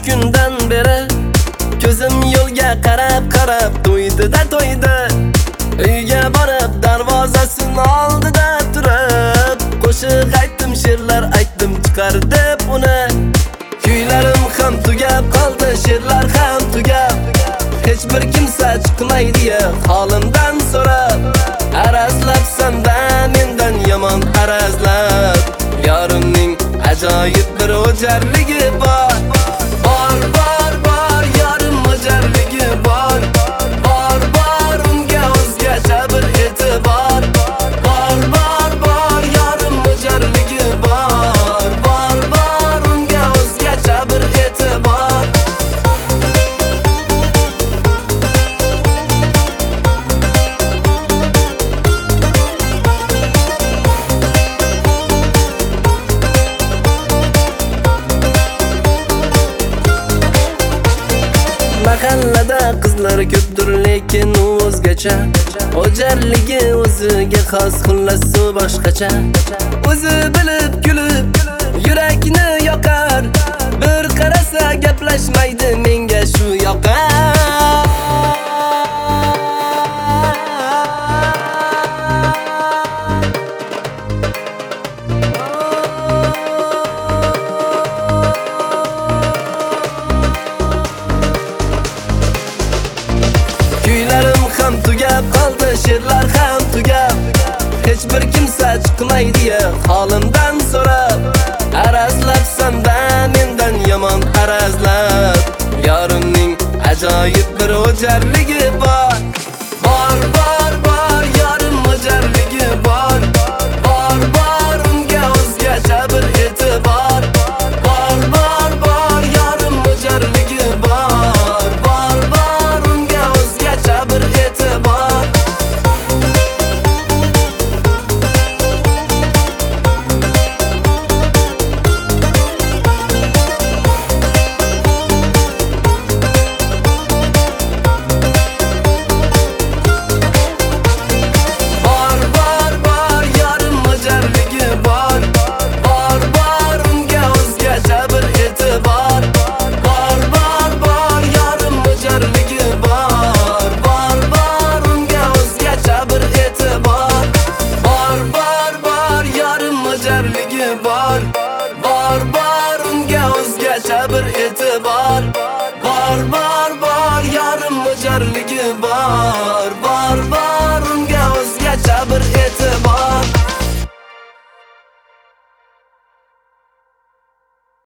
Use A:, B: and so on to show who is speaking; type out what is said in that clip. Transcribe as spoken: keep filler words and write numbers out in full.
A: kundan beri ko'zim yo'lga qarab qarab to'ydi-da to'ydi. Uyga borib darvozasini oldida turib qo'shiq aytdim, she'rlar aytdim, chiqardim uni. Kuylarim ham tugab qoldi, she'rlar ham tugab. Hech bir kimsa chiqmaydi holimdan so'rab. Arazlabsan-da mendan yomon arazlab. Yorimning ajoyib bir o'jarligi bor. Bor, bor, bor, yorim o'jarligi bor. Bor, bor, unga o'zgacha bir e'tibor. Bor, bor, bor, yorim o'jarligi bor. Bor, bor, unga o'zgacha bir e'tibor. Mahallada qizlar ko'pdir, lekin u o'zgacha. O'jarligi o'ziga xos, xullas u boshqacha. O'zi bilib kulib yurakni yoqar. Bir qarasa gaplashmaydi, menga shu yoqar. Kuylarim ham tugab qoldi, she'rlar ham tugab. Hech bir kimsa chiqmaydi holimdan so'rab. Arazlabsan-da mendan yomon arazlab. Yorimning ajoyib bir o'jarligi bor. Bor, bor, bor, yorim o'jarligi bor. Bor, bor, unga o'zgacha bir e'tibor. Bor, bor, bor, yorim o'jarligi bor. Bor, bor, unga o'zgacha bir e'tibor. Bor, bor, bor, yorim o'jarligi bor. Bor, bor, unga o'zgacha bir e'tibor. Bor, bor, bor, yorim o'jarligi bor. Bor, bor, unga o'zgacha bir e'tibor. Bor, bor, bor, yorim o'jarligi bor. Bor, bor, unga o'zgacha bir e'tibor. Bor, bor, bor, yorim o'jarligi bor.